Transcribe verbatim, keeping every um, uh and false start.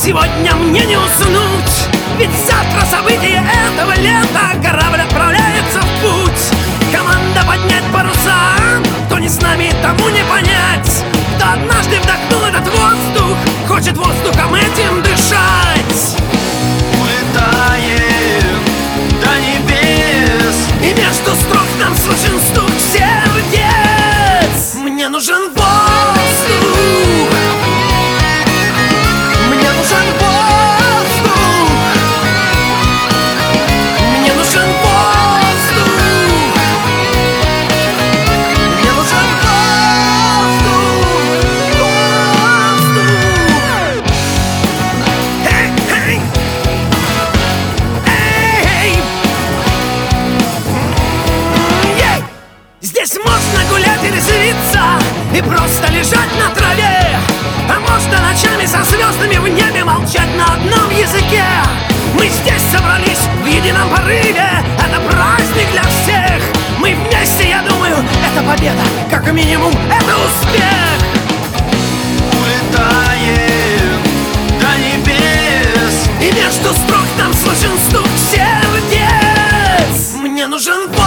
Сегодня мне не уснуть, ведь завтра события этого лета. Корабль отправляется в путь, команда поднять паруса. Кто не с нами, тому не понять. Кто однажды вдохнул этот воздух, хочет воздухом этим дышать. Улетаем до небес, и между строк нам слышен стук сердец. Мне нужен воздух, мне нужен воздух, мне нужен воздух, мне нужен воздух, воздух. Эй, эй, эй, ей! Здесь можно гулять и резвиться, и просто лежать на траве. А можно ночами со звездами в небе молчать на одном языке. Мы здесь собрались в едином порыве, это праздник для всех. Мы вместе, я думаю, это победа, как минимум это успех. улетаем до небес, И между строк нам слышен стук сердец. Мне нужен